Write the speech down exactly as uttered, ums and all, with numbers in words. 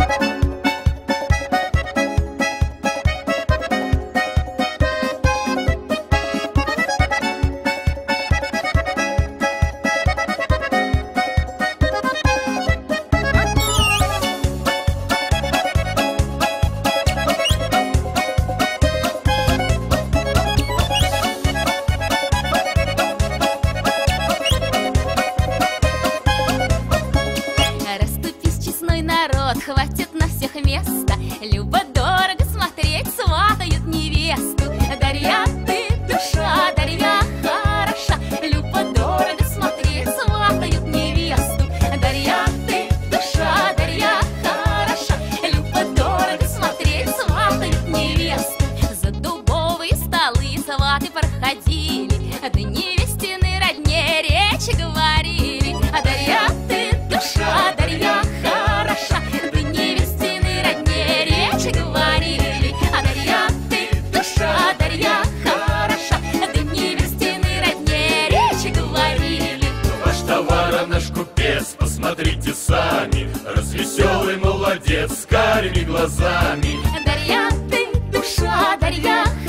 Хватит на всех места, любо-дорого смотреть, сватают невесту. Дарья, ты душа, Дарья хороша, любо-дорого смотреть, сватают невесту. Дарья, ты душа, Дарья хороша, любо-дорого смотреть, сватают невесту. За дубовые столы сваты проходили, да невестины родне речи говорили. А Дарья, ты душа, Дарья хороша, говорили, а Дарья, ты душа, Дарья хороша, да невестины родне речи говорили. Ваш товар, наш купец, посмотрите сами, развеселый молодец с карими глазами. Дарья, ты душа, Дарья